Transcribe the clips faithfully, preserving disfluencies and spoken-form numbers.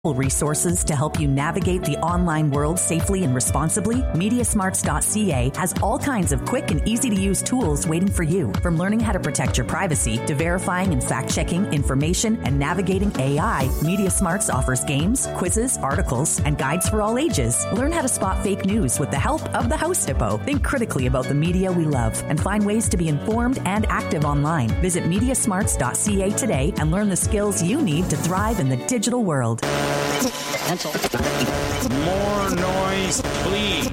resources to help you navigate the online world safely and responsibly, Mediasmarts dot c a has all kinds of quick and easy-to-use tools waiting for you. From learning how to protect your privacy to verifying and fact-checking information and navigating A I, Mediasmarts offers games, quizzes, articles, and guides for all ages. Learn how to spot fake news with the help of the House Depot. Think critically about the media we love and find ways to be informed and active online. Visit Mediasmarts dot c a today and learn the skills you need to thrive in the digital world. More noise, please.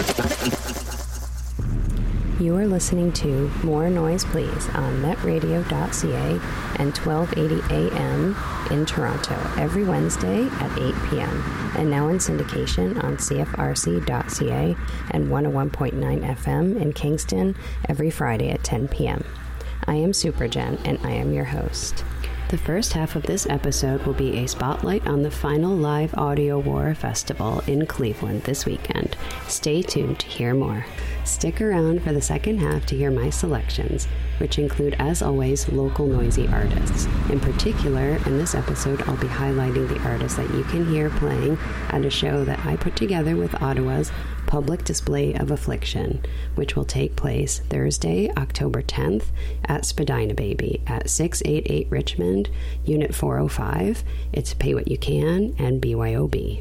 You are listening to More Noise Please on net radio dot c a and twelve eighty A M in Toronto every Wednesday at eight p.m. and now in syndication on C F R C dot c a and one oh one point nine F M in Kingston every Friday at ten p.m. I am Superjen and I am your host. The first half of this episode will be a spotlight on the final live Audio War Festival in Cleveland this weekend. Stay tuned to hear more. Stick around for the second half to hear my selections, which include, as always, local noisy artists. In particular, in this episode, I'll be highlighting the artists that you can hear playing at a show that I put together with Ottawa's Public Display of Affliction, which will take place Thursday, October tenth at Spadina Baby at six eighty-eight Richmond, Unit four oh five. It's Pay What You Can and B Y O B.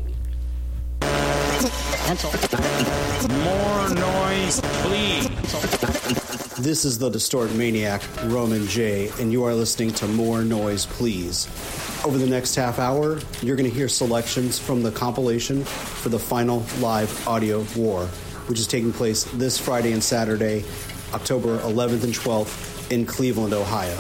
More noise, please. This is the Distort Maniac, Roman J, and you are listening to More Noise, Please. Over the next half hour, you're going to hear selections from the compilation for the final live Audio War, which is taking place this Friday and Saturday, October eleventh and twelfth in Cleveland, Ohio.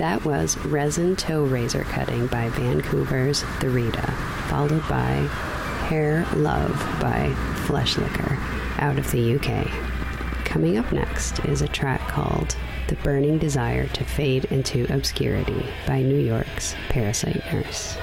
That was Resin Toe Razor Cutting by Vancouver's The Rita, followed by Hair Love by Flesh Liquor out of the U K. Coming up next is a track called The Burning Desire to Fade into Obscurity by New York's Parasite Nurse.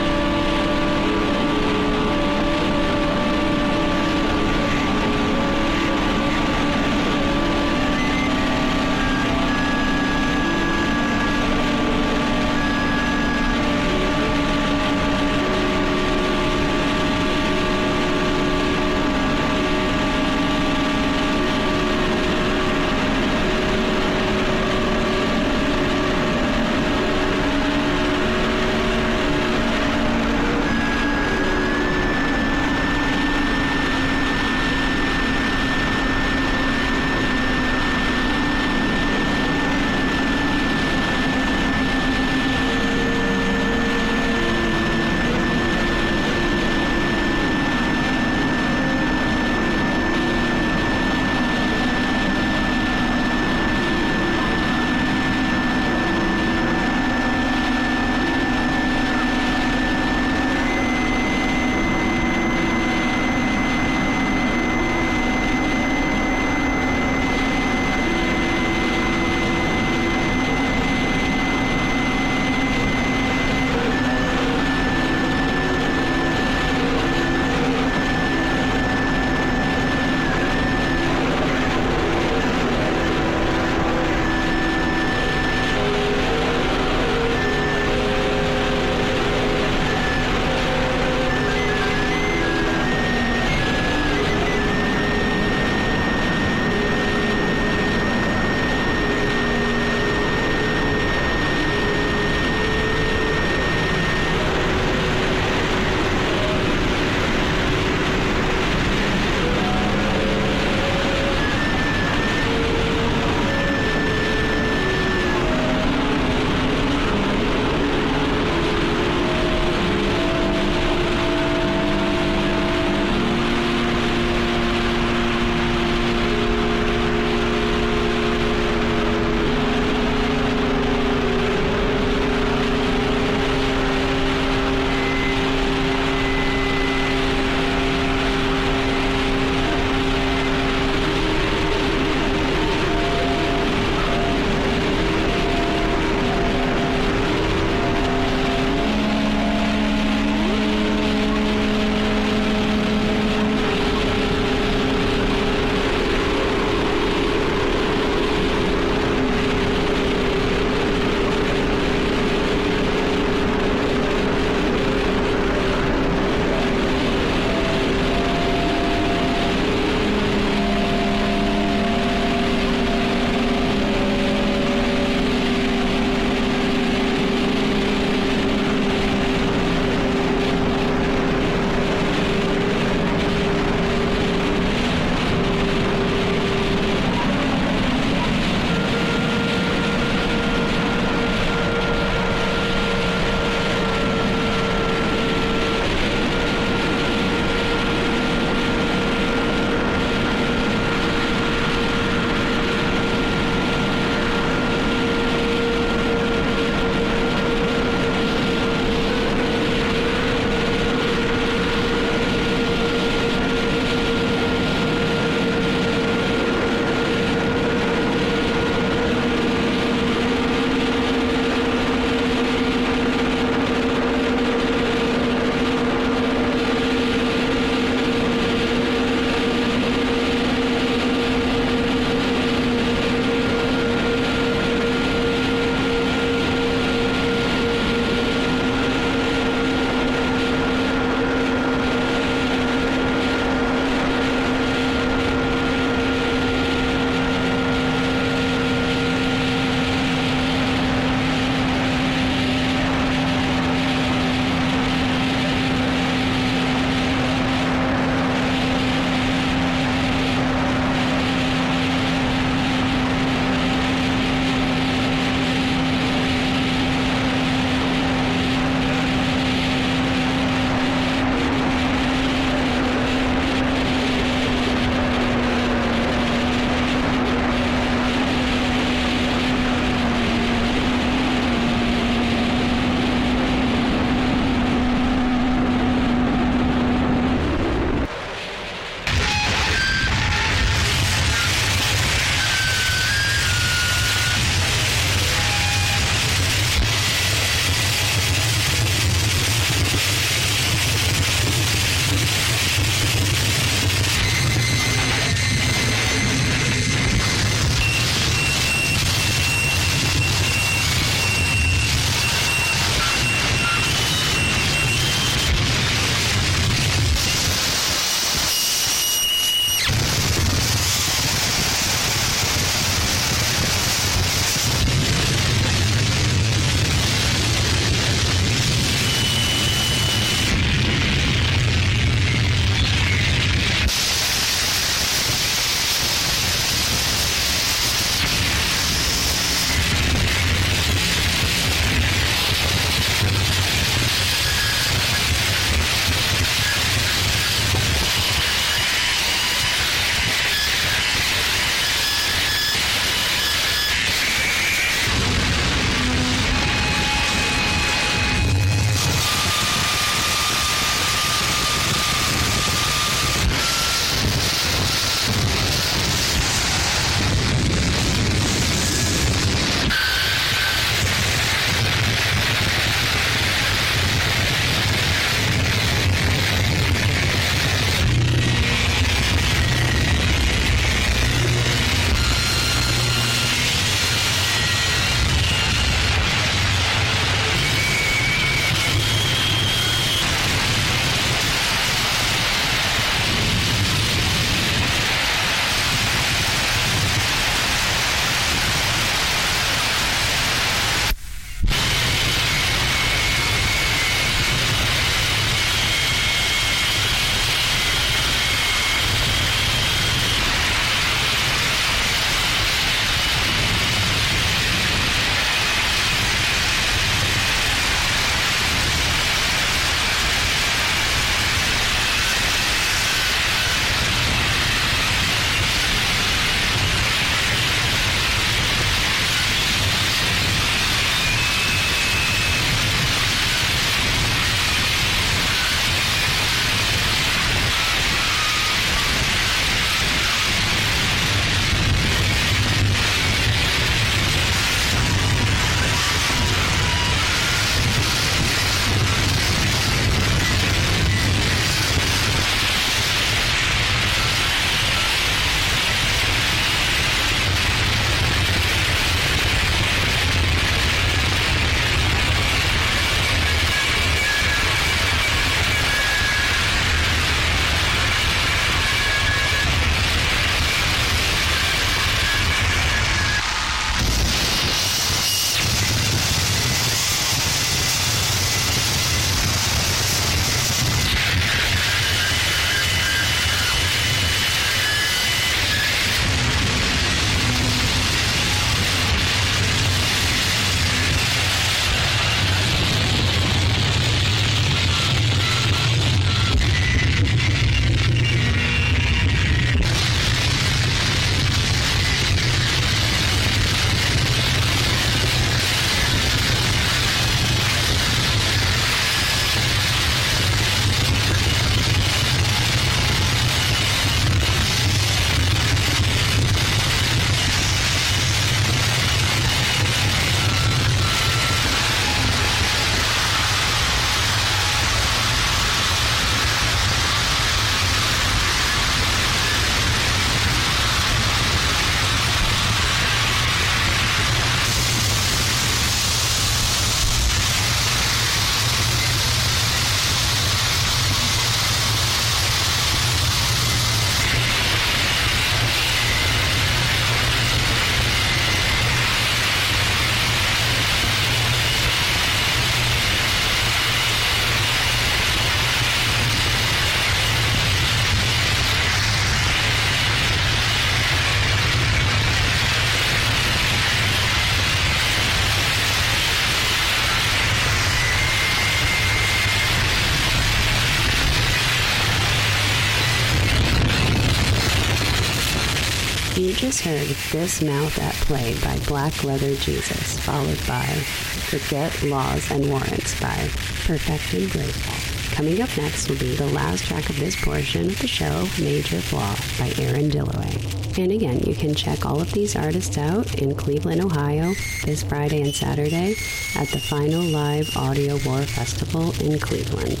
You just heard This Mouth at Play by Black Leather Jesus, followed by Forget Laws and Warrants by Perfected Grateful. Coming up next will be the last track of this portion of the show, Major Flaw by Aaron Dilloway. And again, you can check all of these artists out in Cleveland, Ohio, this Friday and Saturday at the Final Live Audio War Festival in Cleveland.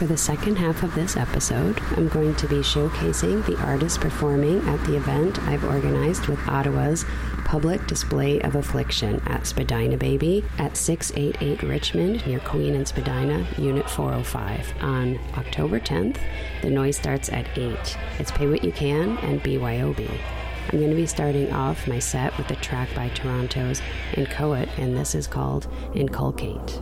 For the second half of this episode, I'm going to be showcasing the artists performing at the event I've organized with Ottawa's Public Display of Affliction at Spadina Baby at six eighty-eight Richmond near Queen and Spadina, Unit four oh five on October tenth. The noise starts at eight. It's Pay What You Can and B Y O B. I'm going to be starting off my set with a track by Toronto's Inchoate, and this is called Inculcate.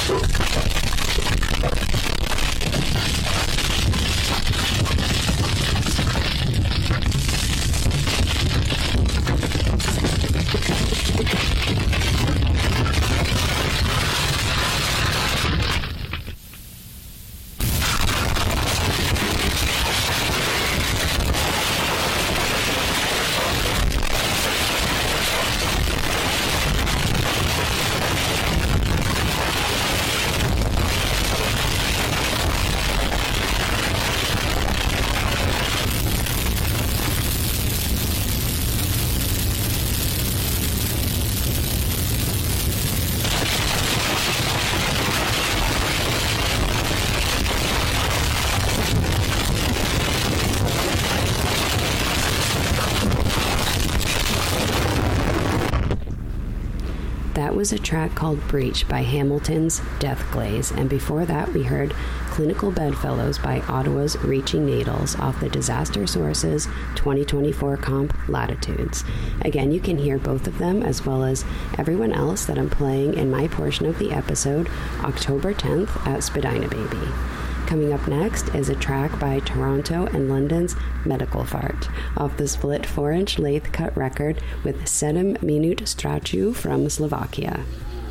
That was a track called Breach by Hamilton's Deathglaze, and before that we heard Clinical Bedfellows by Ottawa's Reaching Needles off the Disaster Sources twenty twenty-four comp Latitudes. Again, you can hear both of them as well as everyone else that I'm playing in my portion of the episode October tenth at Spadina Baby. Coming up next is a track by Toronto and London's Medical Fart off the split four-inch lathe cut record with Sedem Minut Strachu from Slovakia.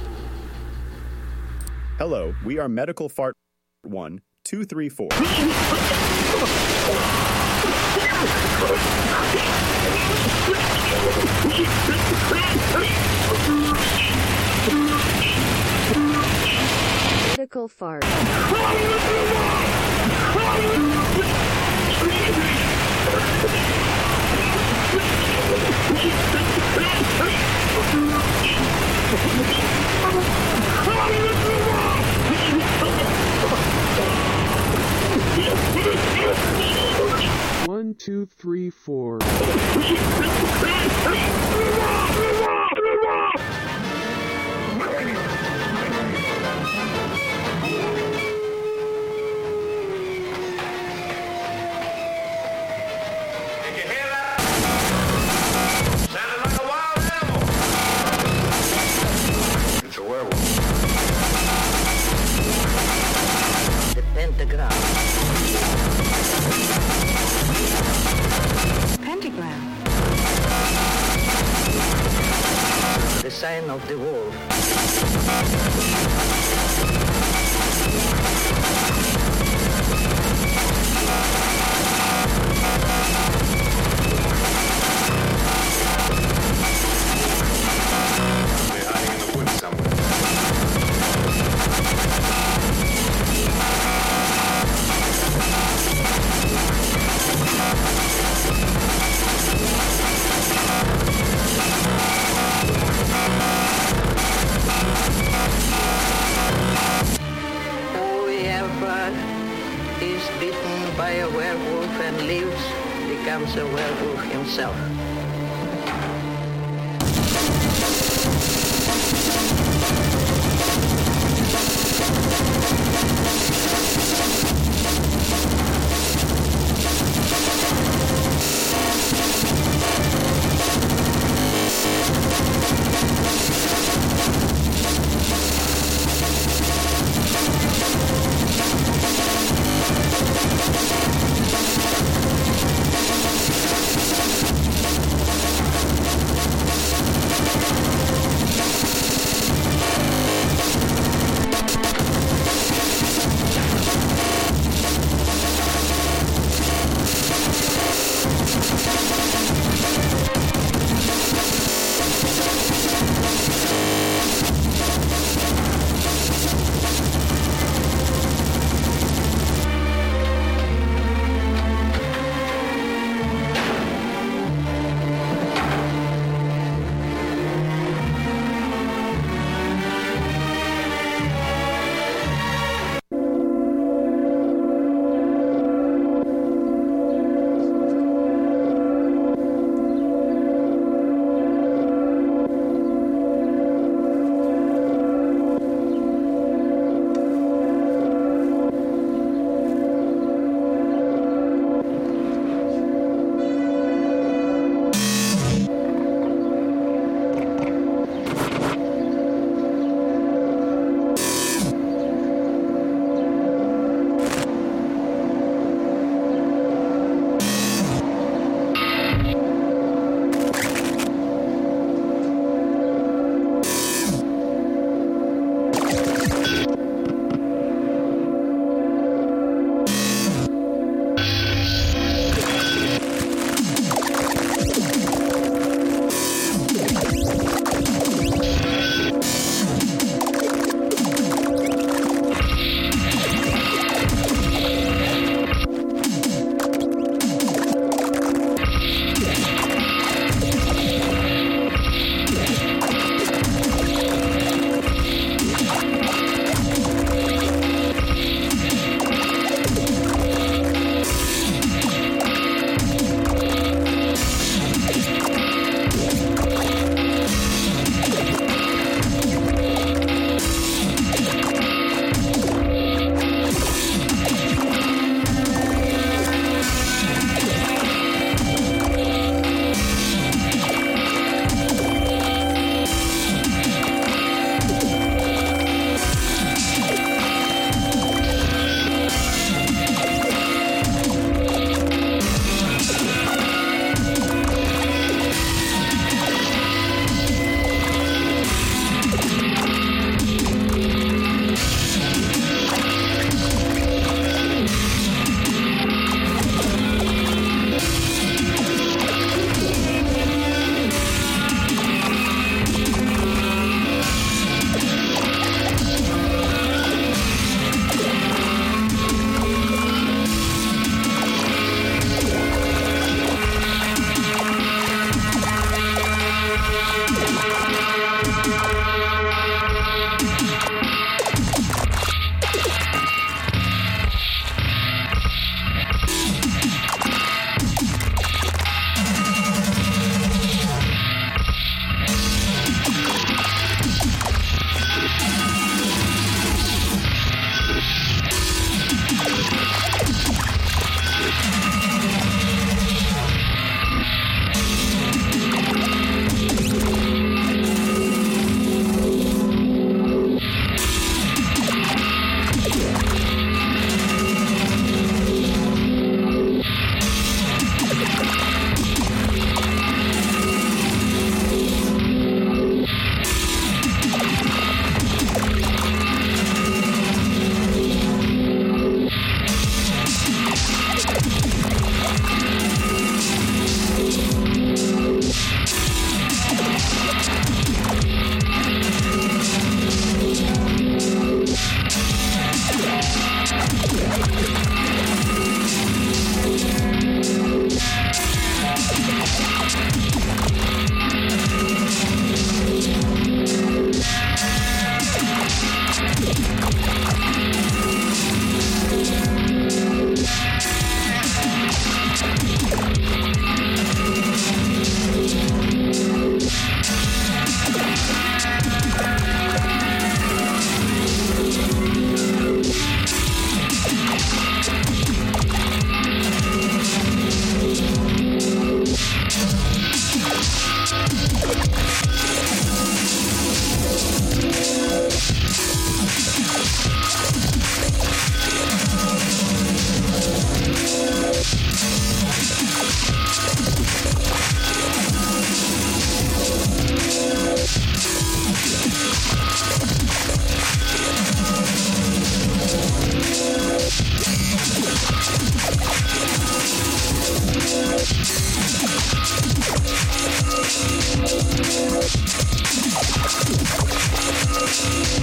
Hello, we are Medical Fart one, two, three, four. Medical Fart. One, two, three, four. Pentagram. Pentagram. The sign of the wolf. They're hiding in the woods somewhere. All we have brought is bitten by a werewolf and lives, becomes a werewolf himself.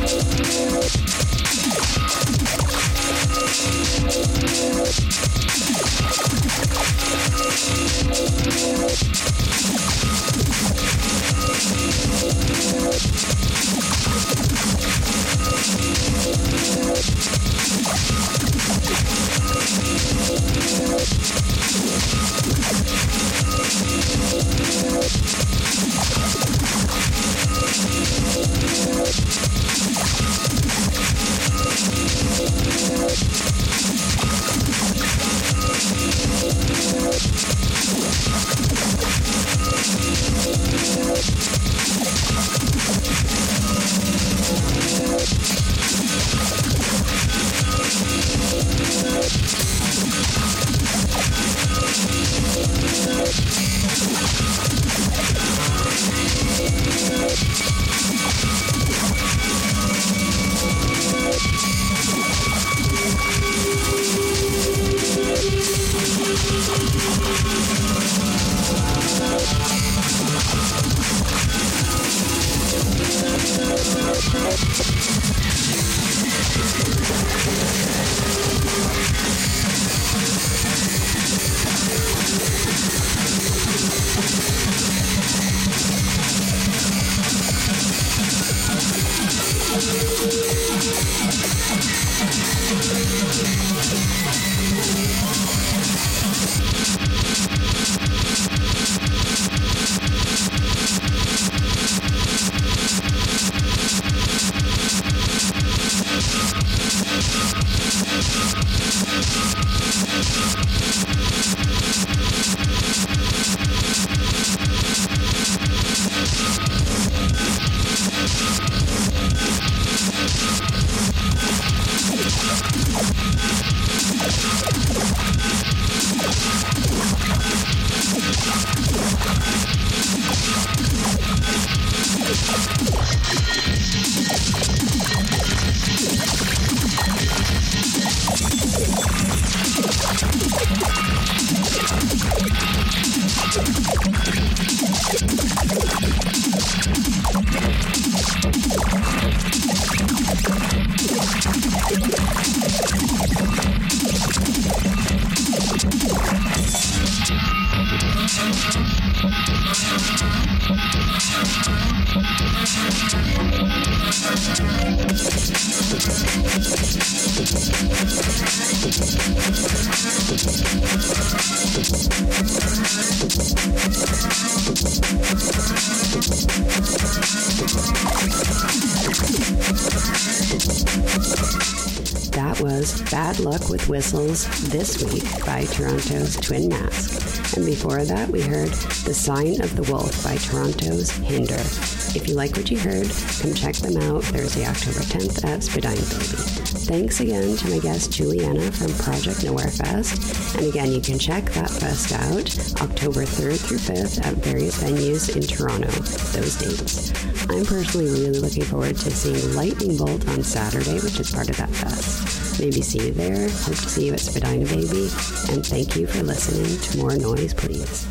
That was Bad Luck with Whistles This Week by Toronto's Twin Mask. And before that, we heard The Sign of the Wolf by Toronto's Hinder. If you like what you heard, come check them out Thursday, October tenth at Spadina Baby. Thanks again to my guest Juliana from Project Nowhere Fest. And again, you can check that fest out October third through fifth at various venues in Toronto. Those dates. I'm personally really looking forward to seeing Lightning Bolt on Saturday, which is part of that fest. Maybe see you there. Hope to see you at Spadina Baby. And thank you for listening to More Noise, Please.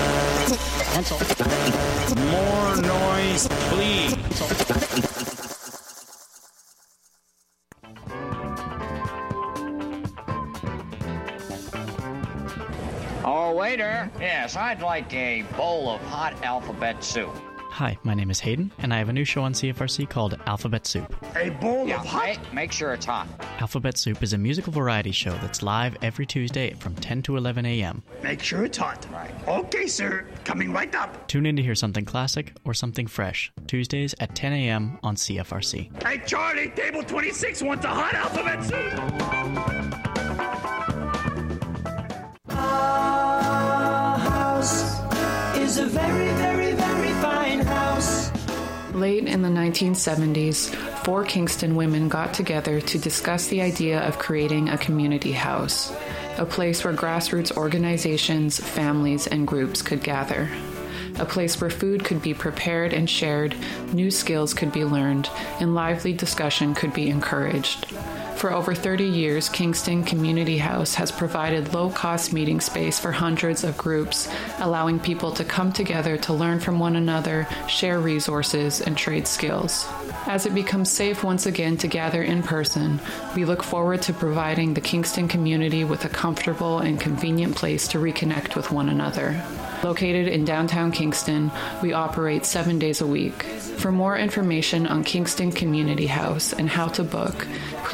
More noise, please. Oh, waiter. Yes, I'd like a bowl of hot alphabet soup. Hi, my name is Hayden, and I have a new show on C F R C called Alphabet Soup. A bowl yeah, of hot? Make, make sure it's hot. Alphabet Soup is a musical variety show that's live every Tuesday from ten to eleven a.m. Make sure it's hot. Right. Okay, sir. Coming right up. Tune in to hear something classic or something fresh. Tuesdays at ten a.m. on C F R C. Hey, Charlie, table twenty-six wants a hot alphabet soup. Our house is a very, very, very fine house. Late in the nineteen seventies, four Kingston women got together to discuss the idea of creating a community house, a place where grassroots organizations, families, and groups could gather. A place where food could be prepared and shared, new skills could be learned, and lively discussion could be encouraged. For over thirty years, Kingston Community House has provided low-cost meeting space for hundreds of groups, allowing people to come together to learn from one another, share resources, and trade skills. As it becomes safe once again to gather in person, we look forward to providing the Kingston community with a comfortable and convenient place to reconnect with one another. Located in downtown Kingston, we operate seven days a week. For more information on Kingston Community House and how to book,